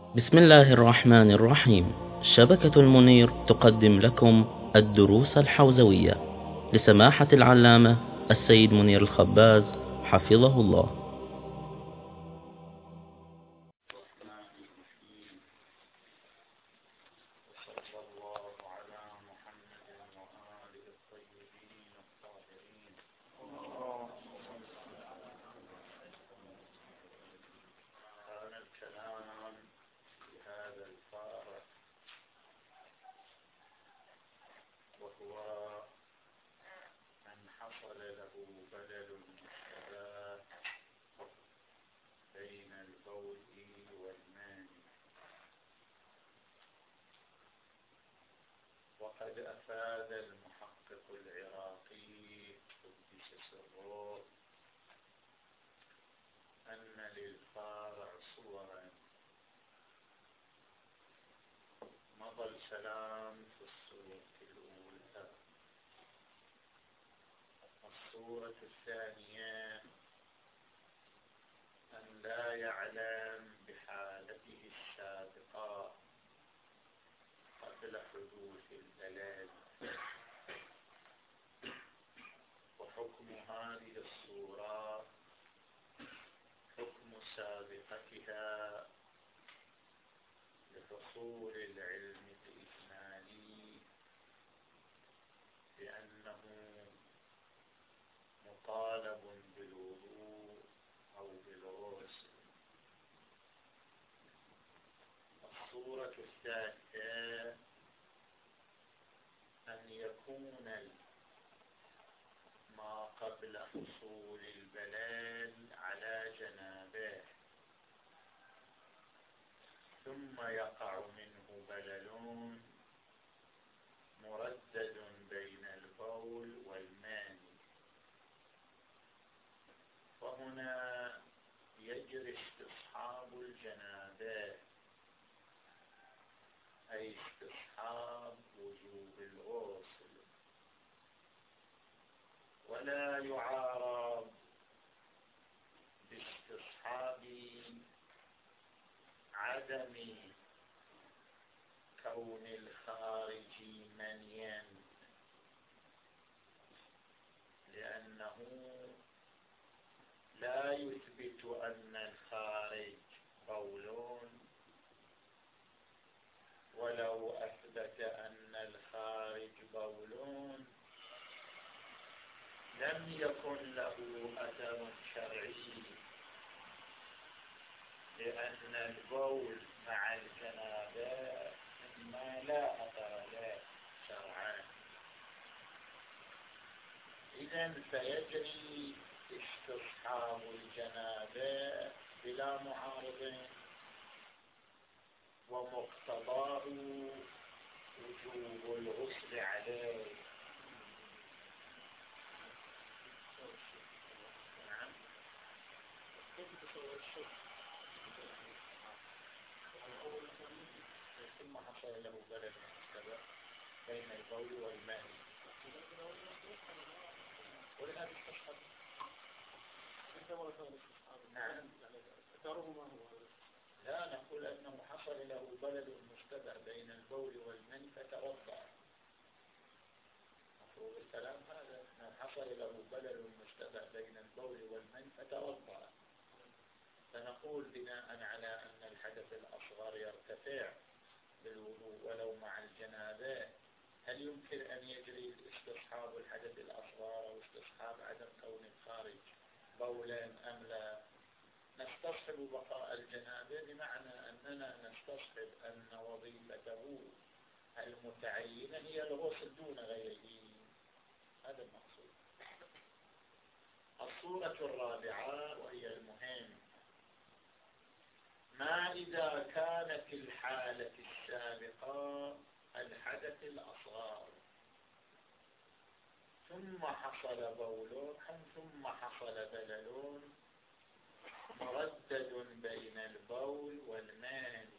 بسم الله الرحمن الرحيم. شبكة المنير تقدم لكم الدروس الحوزوية لسماحة العلامة السيد منير الخباز حفظه الله. وقد أفاد المحقق العراقي قدس سره أن للفارع صورا مضى الكلام في الصورة الأولى. الصورة الثانية أن لا يعلم بحالته السابقة قبل حدوث البلد، وحكم هذه الصورة حكم سابقتها لحصول العلم الإجمالي، لأنه مطالب بالوضوء أو بالغسل. الصورة الثالثة أن يكون ما قبل حصول البلل على جنابه، ثم يقع منه بلل مردد بين البول والماني، وهنا يجري استصحاب الجنابه، أي استصحاب وجوب الغسل، ولا يعارض باستصحاب عدم كون الخارج منيا، لأنه لا يثبت أن الخارج بول، ولو أثبت أن الخارج بول لم يكن له أثر شرعي، لأن البول مع الجنابة مما لا أثر له شرعا. إذن فيجري استصحاب الجنابة بلا معارض، ومقتضاه وجوب الغسل عليه. نعم. ثم حصل له بلد مشتبه بين البول والماء، ولهذا استصحب. نعم. لا نقول أنه حصل له بلد مشتبه بين البول والمني فتوضأ. مفروض الكلام هذا، أنه حصل له بلد مشتبه بين البول والمني فتوضأ، فنقول بناء على أن الحدث الأصغر يرتفع بالوضوء ولو مع الجنابة، هل يمكن أن يجري استصحاب الحدث الأصغر أو استصحاب عدم كون الخارج بولا أم لا؟ نستصحب بقاء الجنابة، بمعنى أننا نستصحب أن وظيفته المتعينة هي الغسل دون غيره. هذا المقصود. الصورة الرابعة وهي المهم، ما إذا كانت الحالة السابقة الحدث الأصغر، ثم حصل بول ثم حصل بلل مردد بين البول والماء،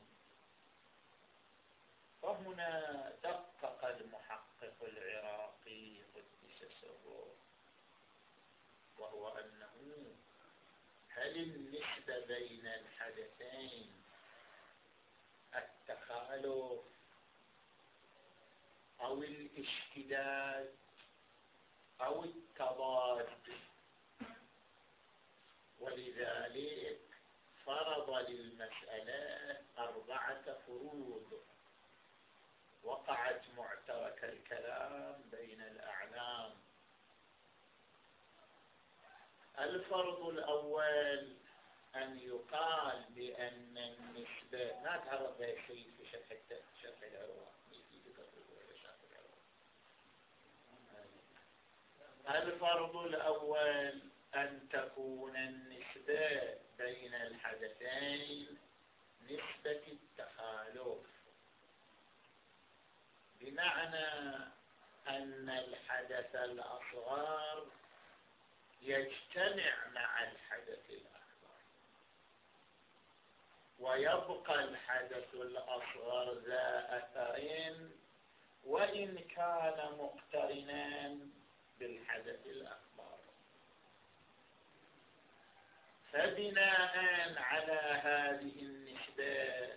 فهنا دقق المحقق العراقي قدس سره، وهو أنه هل النسبة بين الحدثين التخالف أو الاشتداد أو التضاد. ولذلك فرض للمسألة 4 فروض وقعت معترك الكلام بين الأعلام. الفرض الأول أن يقال بأن النسبة، ما تعرض لها شيء في شرح العروة. الفرض الأول أن تكون النسبة بين الحدثين نسبة التخالف، بمعنى أن الحدث الأصغر يجتمع مع الحدث الأكبر، ويبقى الحدث الأصغر ذا أثر وإن كان مقترنا بالحدث الأكبر. فبناء على هذه النسبة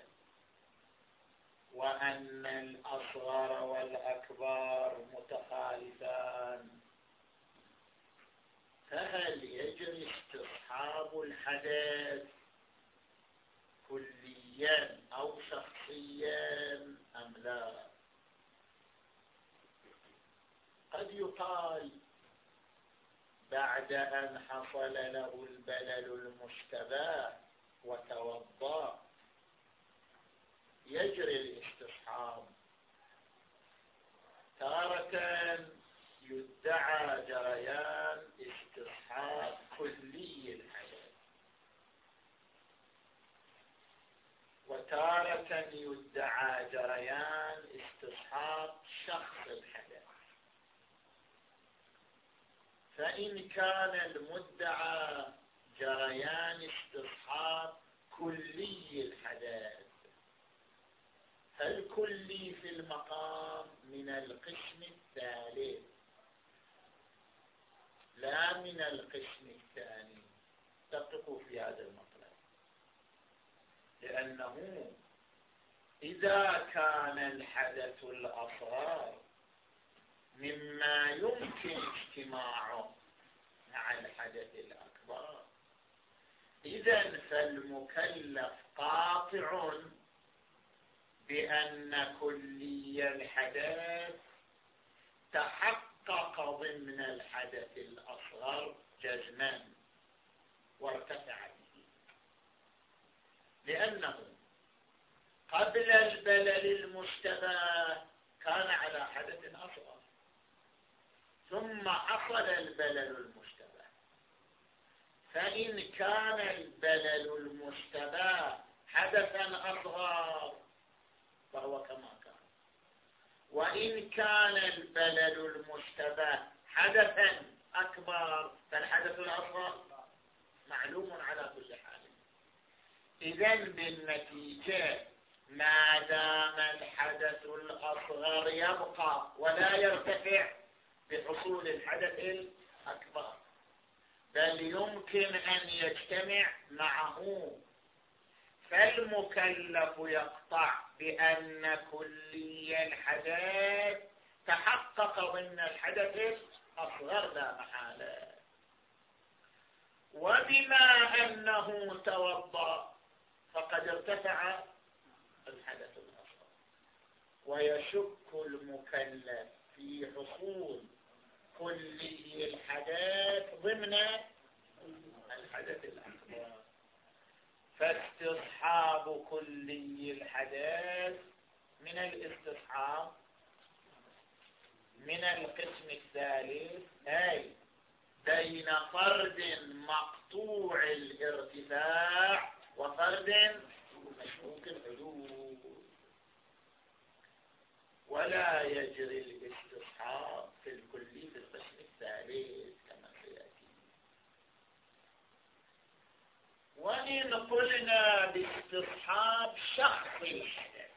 وأن الأصغر والأكبر متخالفان، فهل يجري استصحاب الحدث كليا أو شخصيا أم لا؟ قد يقال بعد أن حصل له البلل المشتبه وتوضأ يجري الاستصحاب. تارة يدعى جريان استصحاب كلي الحدث، وتارة يدعى جريان استصحاب شخص الحدث. فإن كان المدعى جريان استصحاب كلي الحدث، فالكلي في المقام من القسم الثالث لا من القسم الثاني. دققوا في هذا المطلب، لأنه إذا كان الحدث الأصغر مما يمكن اجتماعه مع الحدث الأكبر، إذن فالمكلف قاطع بأن كلي الحدث تحقق ضمن الحدث الأصغر جزما وارتفع به، لأنه قبل البلل المشتبه كان على حدث أصغر، ثم حصل البلل المشتبه، فإن كان البلل المشتبه حدثا أصغر فهو كما كان، وإن كان البلل المشتبه حدثا أكبر فالحدث الأصغر معلوم على كل حال. إذن بالنتيجة ما دام الحدث الأصغر يبقى ولا يرتفع بحصول الحدث الأكبر، بل يمكن أن يجتمع معه، فالمكلف يقطع بأن كلي الحدث تحقق ضمن الحدث الأصغر لا محالة. وبما أنه توضأ فقد ارتفع الحدث الأصغر، ويشك المكلف في حصول كلي الحدث ضمن الحدث الأكبر، فاستصحاب كلي الحدث من الاستصحاب من القسم الثالث، أي بين فرد مقطوع الارتفاع وفرد مشكوك الحدوث، ولا يجري الاستصحاب في الكلي في القسم الثالث كما سيأتي. وإن قلنا باستصحاب شخص الحدث،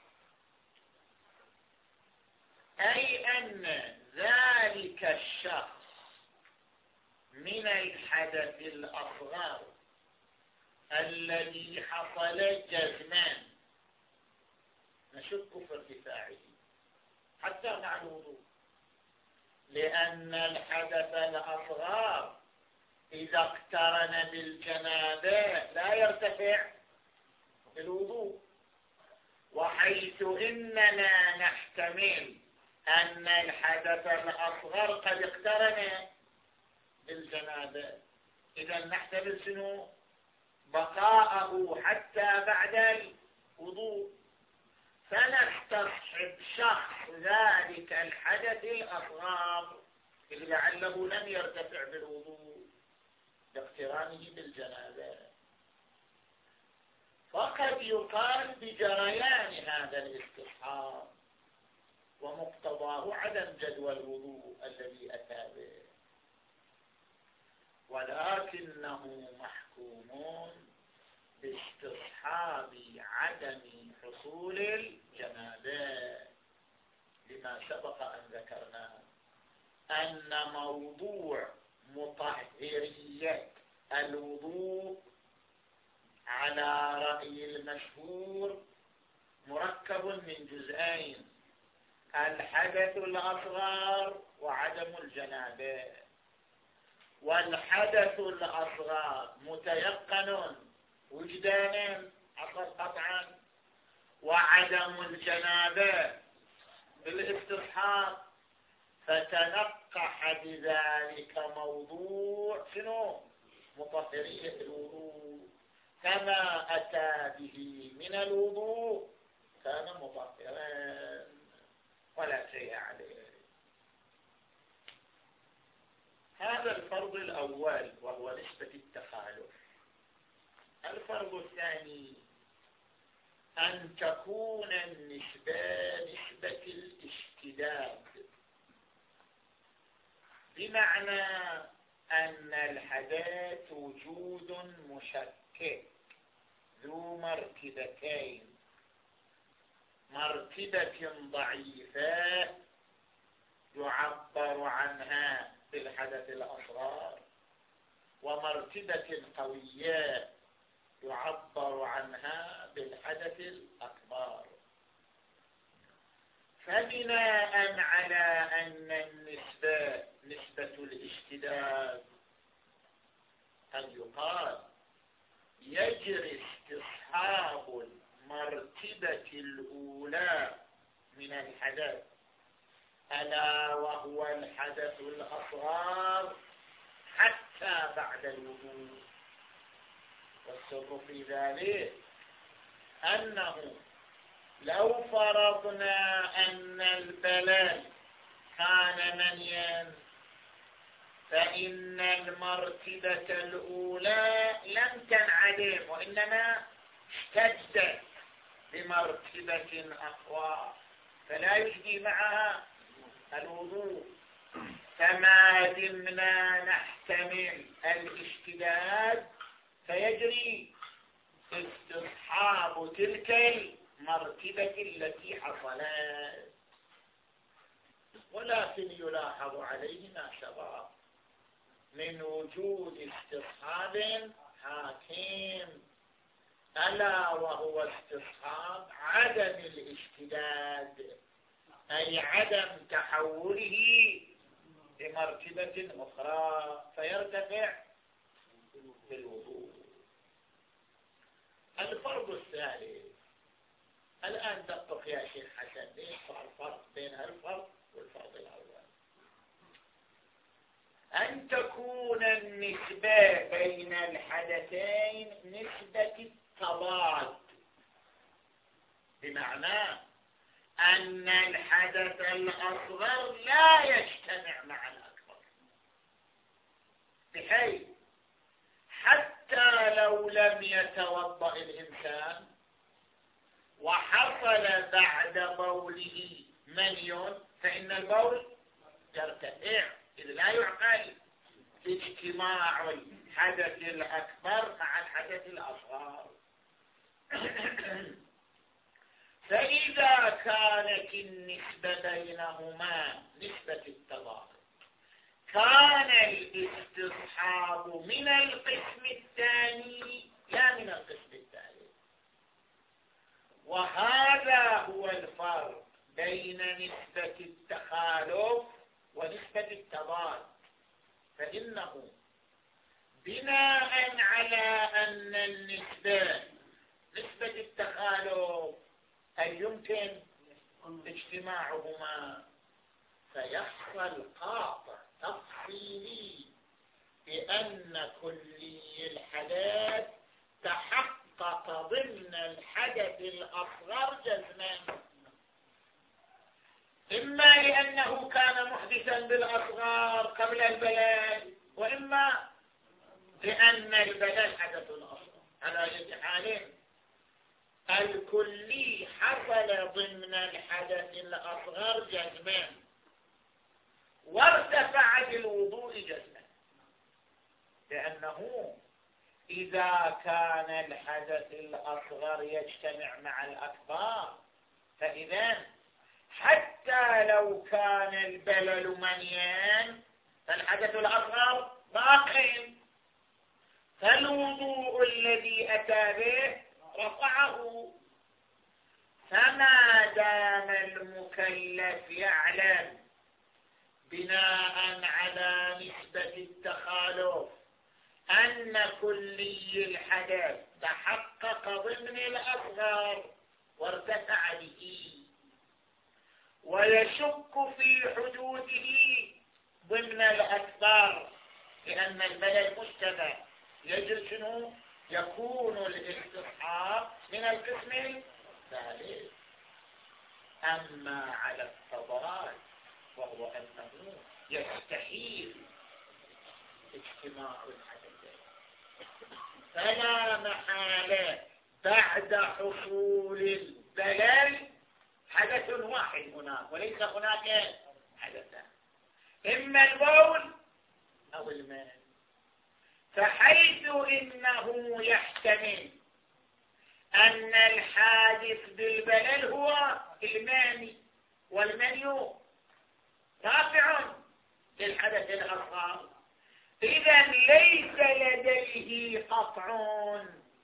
أي أن ذلك الشخص من الحدث الأصغر الذي حصل جزما، نشك نشك في ارتفاعه حتى مع الوضوء، لأن الحدث الأصغر إذا اقترن بالجنابة لا يرتفع بالوضوء، وحيث إننا نحتمل أن الحدث الأصغر قد اقترن بالجنابة، إذا نحتمل شنو؟ بقاءه حتى بعد الوضوء، فنستصحب شخص ذلك الحدث الأصغر اللي لعله لم يرتفع بالوضوء لاقترانه بالجنابة، فقد يقال بجريان هذا الاستصحاب ومقتضاه عدم جدوى الوضوء الذي أتى به، ولكنه محكوم باستصحاب عدم حصول الجنابة لما سبق أن ذكرنا أن موضوع مطهرية الوضوء على رأي المشهور مركب من جزئين: الحدث الأصغر وعدم الجنابة. والحدث الأصغر متيقن وجدانا قطعا، وعدم الجنابة بالاستصحاب، فتنقح بذلك موضوع شنو؟ مطهرية الوضوء، كما أتى به من الوضوء كان مطهرا ولا شيء عليه. هذا الفرض الأول وهو نسبة التخالف. الفرض الثاني أن تكون النسبة نسبة الاشتداد، بمعنى أن الحدث وجود مشكك ذو مرتبتين: مرتبة ضعيفة يعبر عنها بالحدث الأصغر، ومرتبة قوية يعبر عنها بالحدث الأكبر. فبناء على أن النسبة نسبة الاشتداد قد يقال يجري استصحاب المرتبة الأولى من الحدث، ألا وهو الحدث الأصغر، حتى بعد الوضوء. والسر في ذلك أنه لو فرضنا أن البلل كان منيا، فإن المرتبة الأولى لم تنعدم، وإنما اشتدت بمرتبة أقوى، فلا يجدي معها الوضوء. فما دمنا نحتمل الاشتداد فيجري استصحاب تلك المرتبة التي حصلت. ولكن يلاحظ عليه ما سبق من وجود استصحاب حاكم، ألا وهو استصحاب عدم الاشتداد، أي عدم تحوله لمرتبة أخرى فيرتفع بالوضوء. الفرض الثالث، الآن دقق يا شيخ حسن، ليش صار فرق بين الفرض والفرض الأول؟ أن تكون النسبة بين الحدثين نسبة التضاد، بمعنى أن الحدث الأصغر لا يجتمع مع الأكبر، بحيث حتى لو لم يتوضأ الإنسان وحصل بعد بوله مني، فإن البول يرتفع، إذ لا يعقل اجتماع الحدث الأكبر مع الحدث الأصغر. فإذا كانت النسبة بينهما نسبة التضاد، كان الاستصحاب من القسم الثاني لا من القسم الثالث، وهذا هو بين نسبة التخالف ونسبة التضاد، فإنه بناء على أن النسبة نسبة التخالف أي يمكن اجتماعهما، فيحصل قاطع تفصيلي بأن كلي الحدث تحقق ضمن الحدث الأصغر جزما، إما لأنه كان محدثا بالأصغر قبل البلل، وإما لأن البلل حدث الأصغر. على يد حال الكلي حصل ضمن الحدث الأصغر جزما، وارتفع بالوضوء جزما، لأنه إذا كان الحدث الأصغر يجتمع مع الأكبر، فإذا حتى لو كان البلل منيا فالحدث الأصغر باق، فالوضوء الذي أتى به رفعه. فما دام المكلف يعلم بناء على نسبة التخالف أن كلي الحدث تحقق ضمن الأصغر وارتفع به، ويشك في حدوثه ضمن الأكبر لأن البلد مشتبه، يجب شنو يكون الاستصحاب من القسم الثالث. أما على التضاد وهو أنه يستحيل اجتماع الحدثين، فلا محالة بعد حصول البلل حدث واحد هناك وليس هناك حدثان، إما البول أو الماء، فحيث إنه يحتمل أن الحادث بالبلل هو الماني، والمني رافع للحدث الأصغر، إذا ليس لديه قطع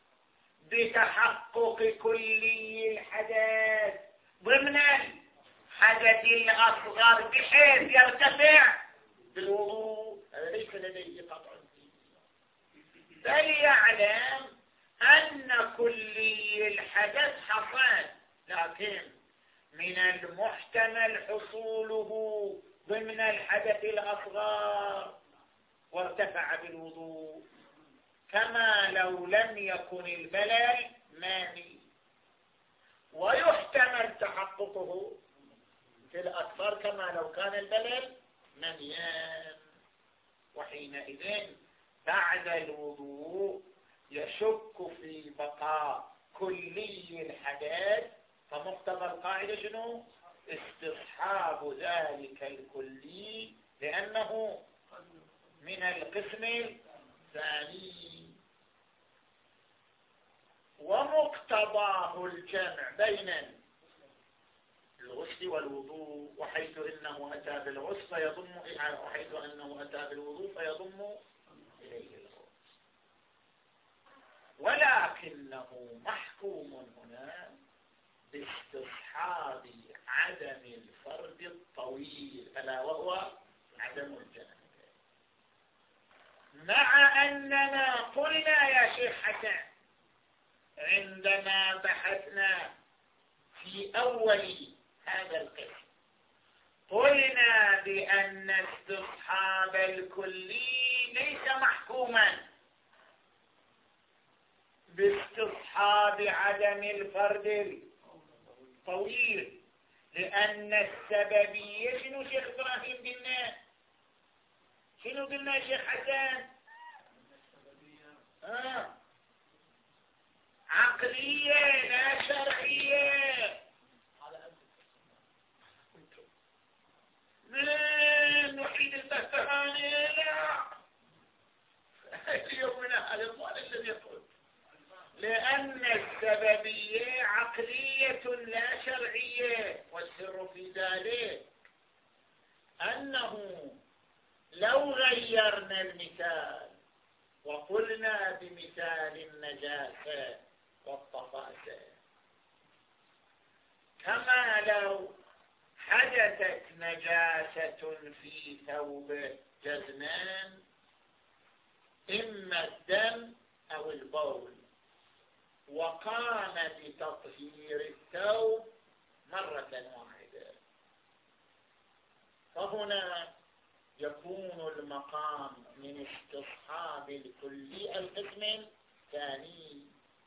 بتحقق كلي الحدث ضمن الحدث الأصغر بحيث يرتفع بالوضوء، هذا ليس لديه قطع فيه، بل يعلم أن كلي الحدث حصل، لكن من المحتمل حصوله ضمن الحدث الأصغر وارتفع بالوضوء، كما لو لم يكن البلل ماني، ويحتمل تحققه في الأكثر كما لو كان البلل منيان، وحينئذ بعد الوضوء يشك في بقاء كلي الحدث، فمقتضى القاعدة شنو؟ استصحاب ذلك الكلي لأنه من القسم الثاني. ومقتضاه الجمع بين الغسل والوضوء، وحيث إنه أتى بالغسل فيضم وحيث أنه أتى بالوضوء فيضم إليه الغسل، ولكنه محكوم هنا باستصحاب عدم الفرد الطويل، ألا وهو عدم الجنب، مع أننا قلنا يا شيخ حسن عندما بحثنا في أول هذا القسم قلنا بأن استصحاب الكلي ليس محكوما باستصحاب عدم الفرد الطويل، لأن السببية شنو شيخ إبراهيم قلنا؟ شنو قلنا يا شيخ حسن؟ عقلية لا شرعية. من وحيد البهتهاني لا اليومنا هذا الضوء الذي يقول، لأن السببية عقلية لا شرعية، والسر في ذلك أنه لو غيرنا المثال وقلنا بمثال النجاسة والطفاسة كما لو حدثت نجاسة في ثوبه جزمان، إما الدم أو البول، وقام بتطهير الثوب مرة واحدة، فهنا يكون المقام من استصحاب الكلي القسم الثاني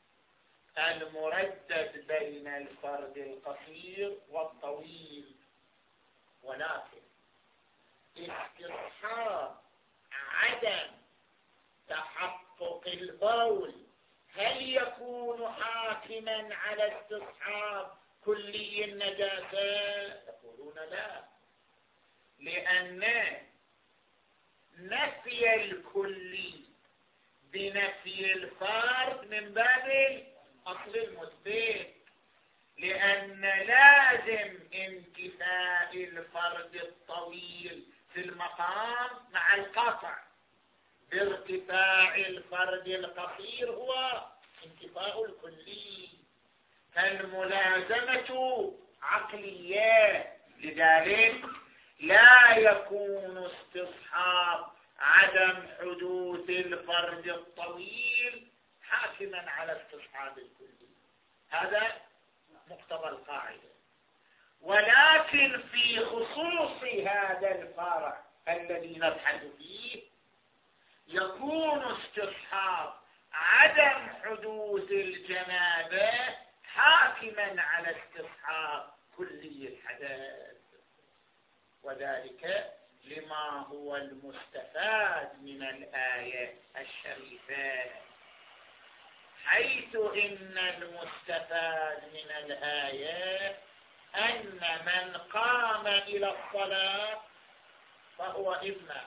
المردد بين الفرد القصير والطويل. ولكن استصحاب عدم تحقق البول هل يكون حاكما على استصحاب كلي النجاسة؟ يقولون لا، لأن نفي الكلي بنفي الفرد من باب الأصل المثبت، لأن لازم انتفاء الفرد الطويل في المقام مع القطع بارتفاع الفرد القصير هو انتفاء الكلي، فالملازمة عقلية، لذلك لا يكون استصحاب عدم حدوث الفرد الطويل حاكما على استصحاب الكلي، هذا مقتضى القاعدة. ولكن في خصوص هذا الفرع الذي نبحث فيه يكون استصحاب عدم حدوث الجنابة حاكما على استصحاب كلي الحدث، وذلك لما هو المستفاد من الآية الشريفة، حيث إن المستفاد من الآية أن من قام إلى الصلاة فهو إما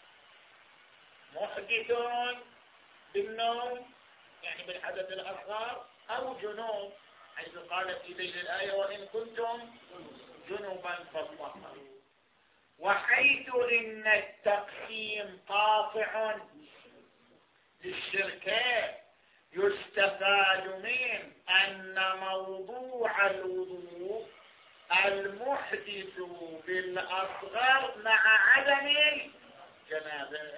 محدث بالنوم يعني بالحدث الأصغر أو جنوب، حيث قال في ذيل الآية وإن كنتم جنوبا فاطهروا. وحيث إن التقسيم قاطع للشركات يستفاد من أن موضوع الوضوء المحدث بالأصغر مع عدم الجنابة،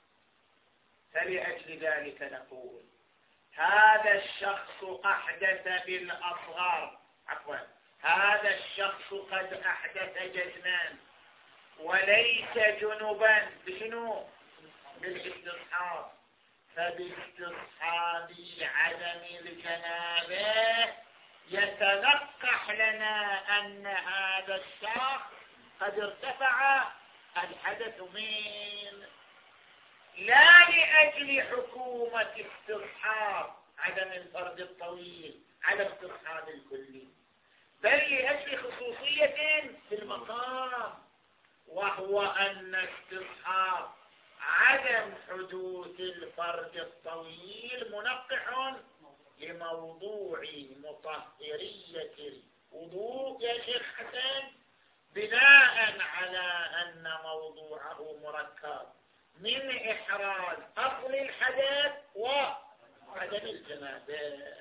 فلأجل ذلك نقول هذا الشخص أحدث بالأصغر، هذا الشخص قد أحدث جزمان وليس جنبا بشنو؟ بالاستصحاب، فباستصحاب عدم الجنابة يتلقح لنا أن هذا الشخص قد ارتفع الحدث من لا لأجل حكومة استصحاب عدم الفرد الطويل على استصحاب الكلي، بل لأجل خصوصية في المقام، وهو أن استصحاب عدم حدوث الفرد الطويل منقح لموضوع مطهرية الوضوء يا شيخ حسن، بناء على أن موضوعه مركب من إحراز أصل الحدث وعدم الجنابة.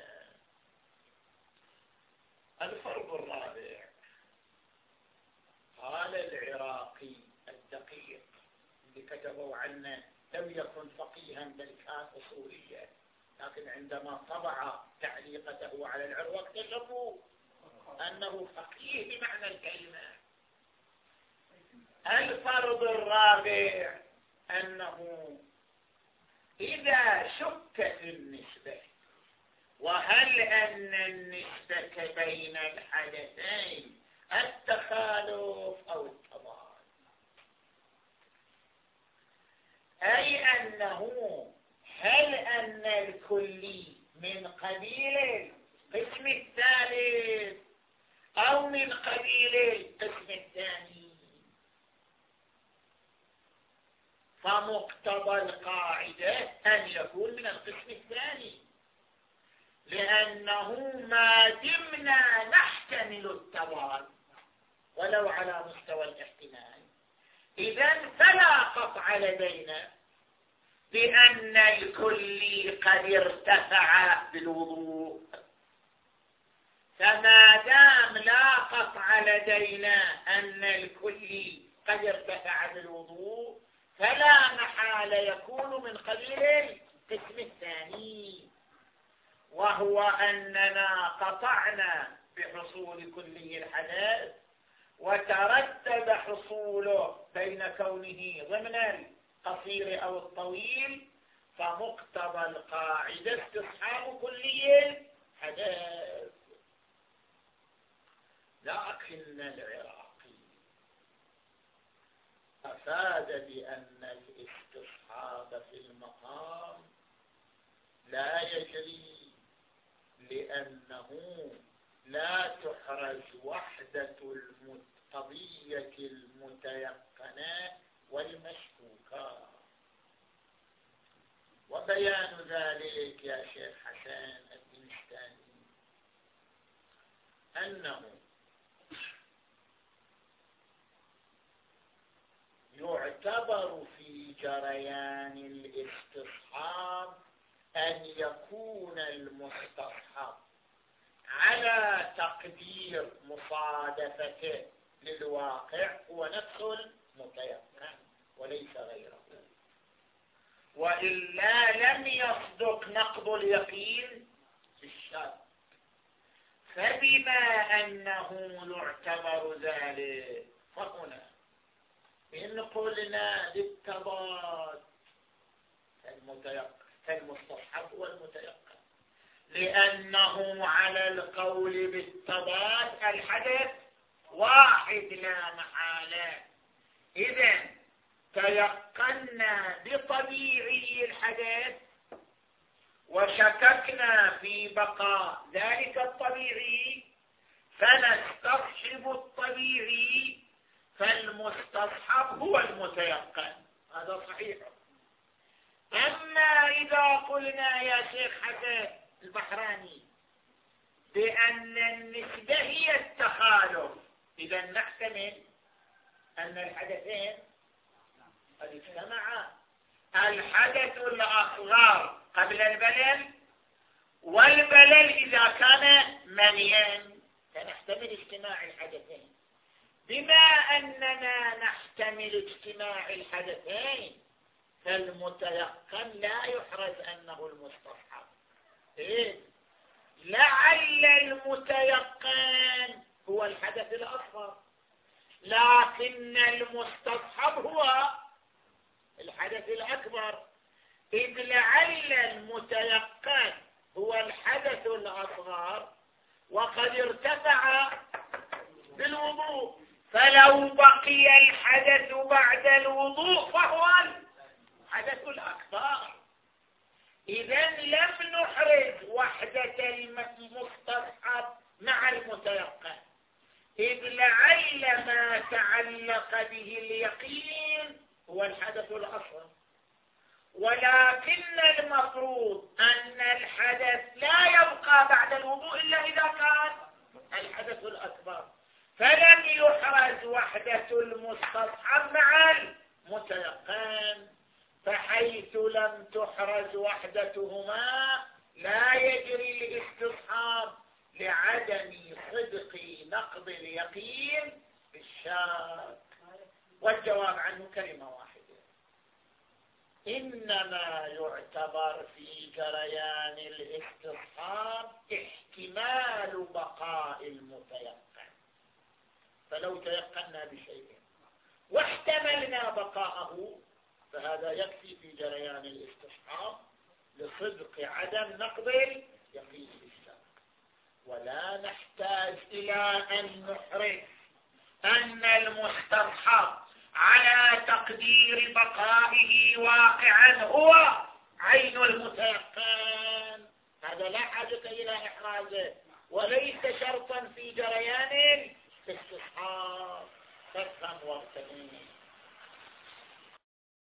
الفرق الرابع، قال العراقي الدقيق اللي كتبوا عنه لم يكن فقيها بل كان أصوليا، لكن عندما طبع تعليقته على العروة اكتشفوا أنه فقيه بمعنى الكلمة. الفرض الرابع أنه إذا شك في النسبة وهل أن النسبة بين الحدثين التخالف أو التضاد، أي أنه هل أن الكلي من قبيل القسم الثالث أو من قبيل القسم الثاني، فمقتضى القاعدة أن يكون من القسم الثاني، لأنه ما دمنا نحتمل التضاد ولو على مستوى الاحتمال، إذن فلا قطع لدينا بأن الكلي قد ارتفع بالوضوء، فما دام لا قطع لدينا أن الكلي قد ارتفع بالوضوء فلا محال يكون من قبيل القسم الثاني، وهو أننا قطعنا بحصول كلي الحدث وترتب حصوله بين كونه ضمن القصير أو الطويل، فمقتضى القاعدة استصحاب كلي الحدث. لكن العراقي أفاد بأن الاستصحاب في المقام لا يجري، لأنه لا تحرز وحدة القضية المتيقنة والمشكوكة. وبيان ذلك يا شيخ حسن الدنشتاني أنه يعتبر في جريان الاستصحاب أن يكون المستصحب على تقدير مصادفته للواقع هو نفس المتيقن وليس غيره، وإلا لم يصدق نقض اليقين في الشك. فبما أنه يعتبر ذلك فهنا إن قلنا للتضاد فالمستصحب هو المتيقن، لأنه على القول بالتضاد الحدث واحد لا محالة. إذن تيقنا بطبيعي الحدث وشككنا في بقاء ذلك الطبيعي فنستصحب الطبيعي، فالمستصحب هو المتيقن. هذا صحيح. أما إذا قلنا يا شيخ حسن البحراني بأن النسبة هي التخالف، إذا نحتمل أن الحدثين قد اجتمعا، الحدث الأصغر قبل البلل والبلل إذا كان منيا، فنحتمل اجتماع الحدثين. بما أننا نحتمل اجتماع الحدثين فالمتيقن لا يحرز أنه المستصحب. لعل المتيقن هو الحدث الأصغر، لكن المستصحب هو الحدث الأكبر، إذ لعل المتيقن هو الحدث الأصغر وقد ارتفع بالوضوء، فلو بقي الحدث بعد الوضوء فهو الحدث الأكبر. إذن لم نحرز وحدة المستصحب مع المتيقن، إذ لعل ما تعلق به اليقين هو الحدث الأصغر، ولكن المفروض أن الحدث لا يبقى بعد الوضوء إلا إذا كان الحدث الأكبر، فلم يحرز وحدة المستصحب مع المتيقن، فحيث لم تحرز وحدتهما لا يجري الاستصحاب لعدم صدق نقض اليقين بالشك. والجواب عنه كلمة واحدة: إنما يعتبر في جريان الاستصحاب احتمال بقاء المتيقن، فلو تيقنا بشيء واحتملنا بقاءه فهذا يكفي في جريان الاستصحاب لصدق عدم نقض اليقين بالشك، ولا نحتاج إلى أن نحرز أن المستصحب على تقدير بقائه واقعا هو عين المتيقن. هذا لا حاجة إلى إحرازه وليس شرطا في جريان الاستصحاب. فافهم واغتنم.